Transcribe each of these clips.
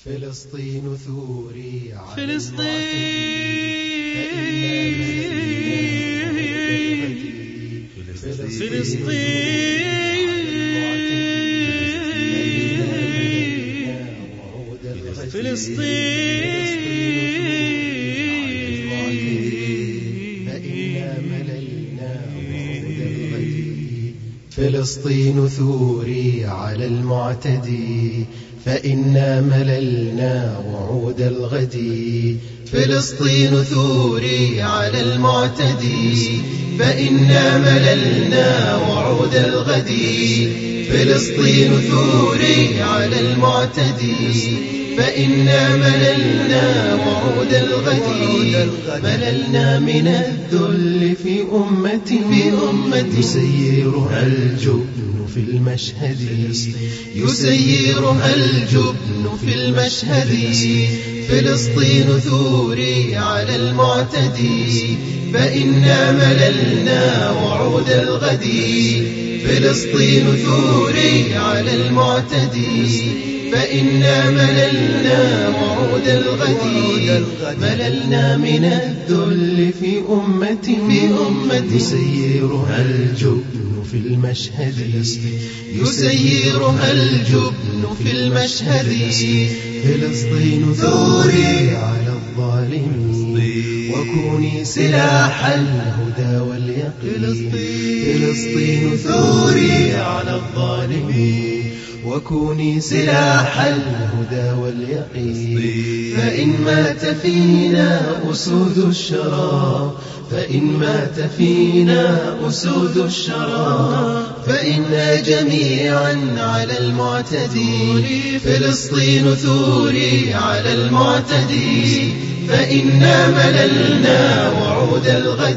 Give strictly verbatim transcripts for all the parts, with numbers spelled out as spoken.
فلسطين ثوري على فلسطين فلسطين فلسطين ثوري على المعتدي فإنا مللنا وعود الغد. فلسطين ثوري على المعتدي فإنا مللنا وعود الغد. فلسطين ثوري على المعتدي فإنا مللنا وعود الغد. مللنا من الذل في أمة يسيرها الجبن في المشهد. يسيرها الجبن في المشهد. فلسطين ثوري على المعتدي فإنا مللنا وعود الغد. فلسطين ثوري على المعتدي فإنا مللنا وعود الغد. مللنا من الذل في أمة يسيرها الجبن في المشهد. يسيرها الجبن في المشهد. فلسطين ثوري على الظالمين وكوني سلاح الهدى واليقين. فلسطين ثوري على الظالمين وكوني سلاح الهدى واليقين. فإن مات فينا أسود الشرى فإن مات فينا أسود الشرى فإنا جميعا على المعتدي. فلسطين ثوري على المعتدي فإنا مللنا وعود الغد.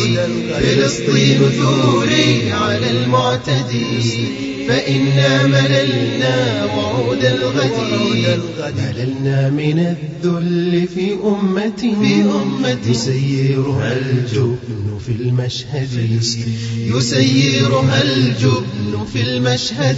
فلسطين ثوري على المعتدي فإنا مللنا وعود الغد. مللنا من الذل في أمة يسيرها الجبن في المشهد. يسيرها الجبن في المشهد.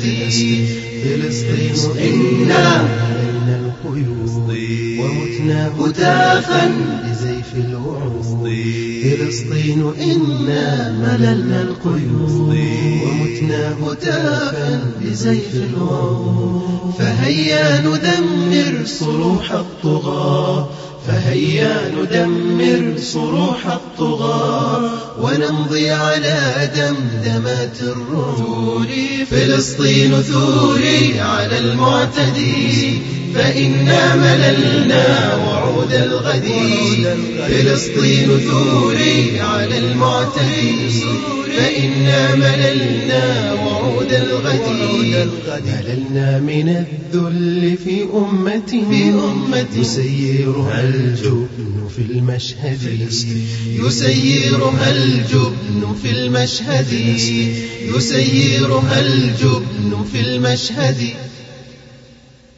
فلسطين إنا مللنا القيود ومتنا هتافا بزيف الوعود. فلسطين إنا مللنا القيود ومتنا هتافا بزيف الوعود. فهيا ندمر صروح الطغاة فهيا ندمر صروح الطغاة ونمضي على دمدمات الرعود. فلسطين ثوري على المعتدي فإنا مللنا وعود الغد. فلسطين ثوري على المعتدي فإنا مللنا وعود الغد. مللنا من الذل في أمة يسيرها الجبن في المشهد. يسيرها الجبن في المشهد. يسيرها الجبن في المشهد.